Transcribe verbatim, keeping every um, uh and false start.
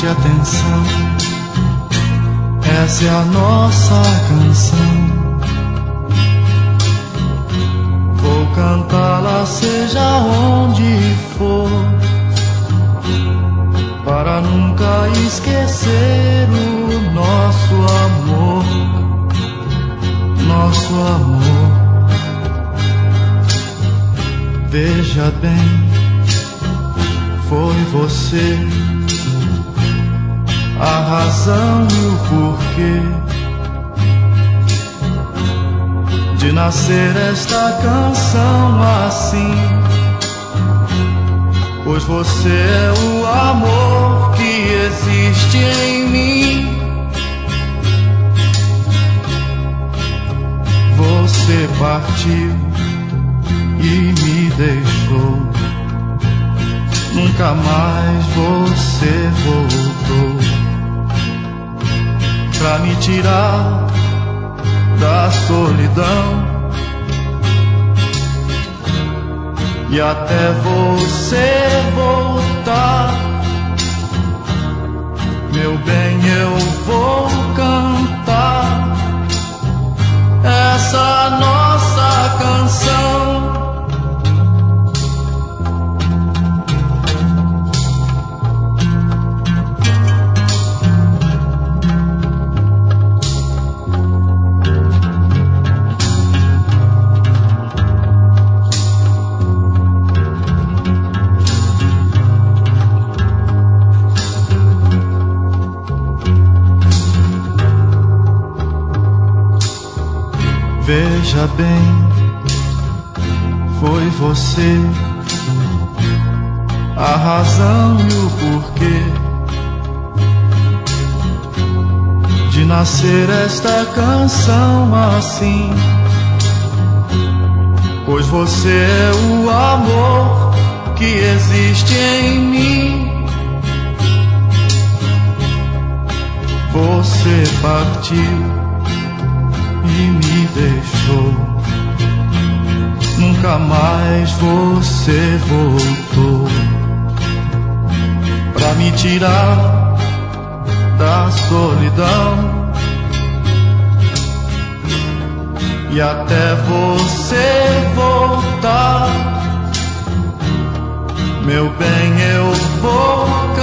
Preste atenção, essa é a nossa canção. Vou cantá-la seja onde for, para nunca esquecer o nosso amor, nosso amor. Veja bem, foi você a razão e o porquê de nascer esta canção assim, pois você é o amor que existe em mim. Você partiu e me deixou, nunca mais você voltou pra me tirar da solidão. E até você voltar, meu bem, eu vou cantar essa nossa canção. Veja bem, foi você a razão e o porquê de nascer esta canção assim, pois você é o amor que existe em mim. Você partiu e me deixou, nunca mais você voltou pra me tirar da solidão. E até você voltar, meu bem, eu vou